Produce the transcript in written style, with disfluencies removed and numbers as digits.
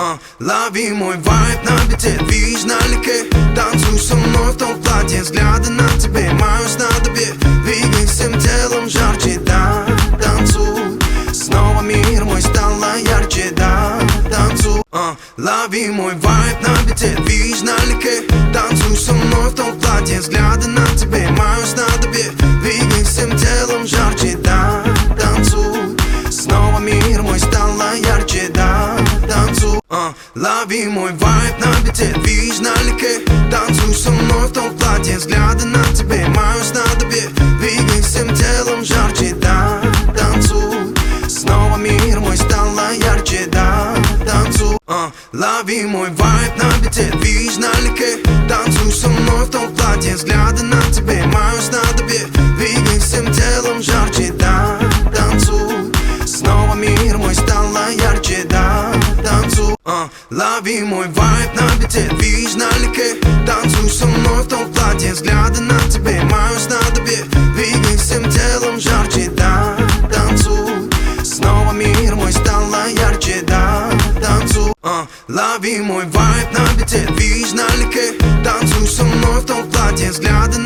Лови мой вайб на бите, движ налегке. Танцуй со мной в том платье, взгляды на тебе, мое снадобье. Двигай всем телом жарче, да, танцуй. Снова мир мой стало ярче, да, танцуй. Лови мой вайб на бите, движ налегке. Танцуй со мной в том платье, взгляды на тебе, мое снадобье. Двигай всем телом жарче, да, танцуй. Снова мир мой стало ярче, да, танцуй. Лови мой вайб на бите, движ налегке. Танцуй со мной в том платье, взгляды на тебе, мое снадобье. Двигай всем телом жарче, да, танцуй. Снова мир мой стало ярче, да, танцуй. Лови мой вайб на бите, движ налегке. Танцуй со мной в том платье, взгляды на тебе, мое снадобье. Двигай всем телом жарче, да, танцуй. Снова мир мой стало ярче, да, танцуй. Лови мой вайб на бите, движ налегке. Танцуй со мной в том платье, взгляды на тебе, мое снадобье. Двигай всем телом жарче, да, танцуй. Снова мир мой стало ярче, да, танцуй. Лови мой вайб на бите, движ налегке. Танцуй со мной в том платье, взгляды